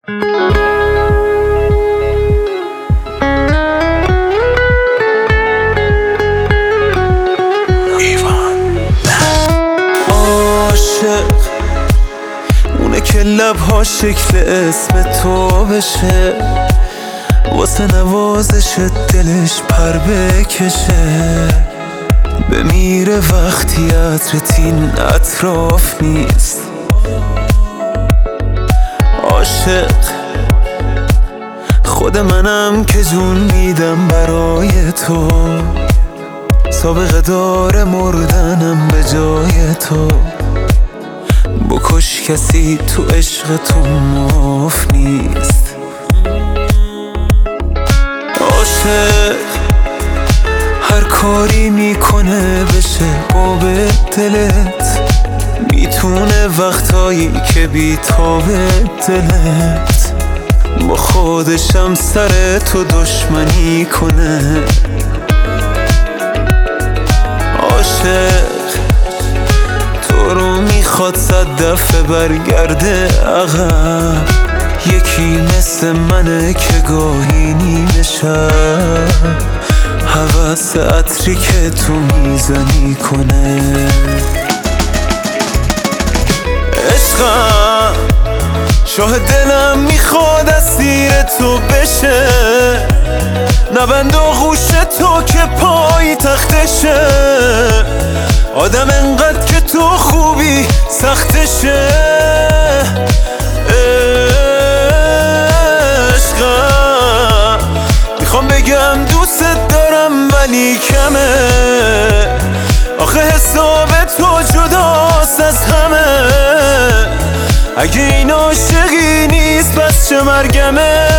عاشق اونه که لبها شکل اسم تو بشه، واسه نوازش دلش پر بکشه، بمیره وقتی عطرت این اطراف نیست. عاشق خود منم که جون میدم برای تو، سابقه داره مردنم به جای تو. بکش کسی تو عشق تو معاف نیست. عاشق هر کاری میکنه بشه باب دلت، میتونه وقتایی که بیتاب دلت با خودشم سر تو دشمنی کنه. عاشق تو رو میخواد 100 دفعه برگرده عقب، یکی مثل منه که گاهی نیمه شب هوس عطری که تو میزنی کنه. عشقم شاه دلم میخواد اسیر تو بشه، نبند آغوش تو که پای تختشه، آدم انقدر که تو خوبی سختشه. عشقم میخوام بگم دوست دارم ولی کمه، آخه حساب تو جداست از همه. اگه این عاشقی نیست پس چه مرگمه.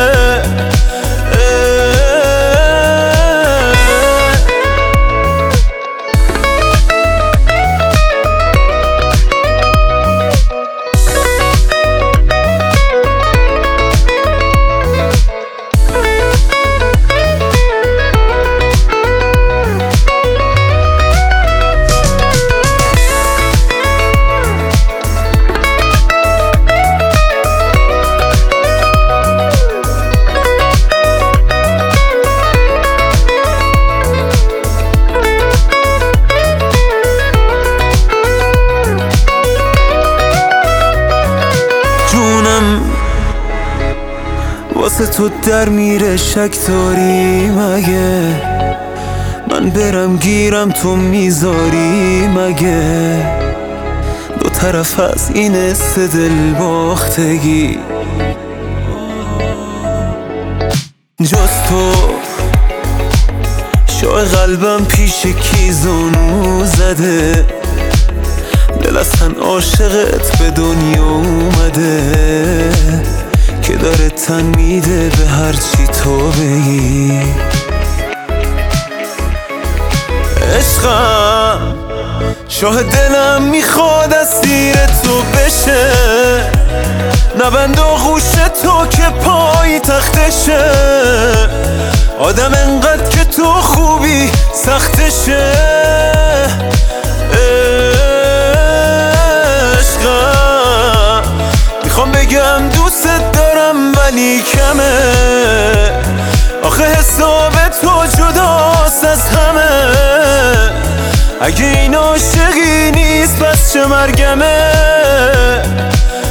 جونم واسه تو در میره، شک داری مگه من برم گیرم تو میذاری مگه؟ دو طرف از این است دل باختگی، جز تو شاه قلبم پیش کی زانو زده، دل اصلا عاشقت به دنیا اومده که داره تن میده به هرچی تو بگی. عشقم شاه دلم میخواد اسیر تو بشه، نبند آغوش تو که پای تختشه، آدم انقدر که تو خوبی سختشه. میخوام بگم دوست دارم ولی کمه، آخه حساب تو جداست از همه. اگه این عاشقی نیست پس چه مرگمه.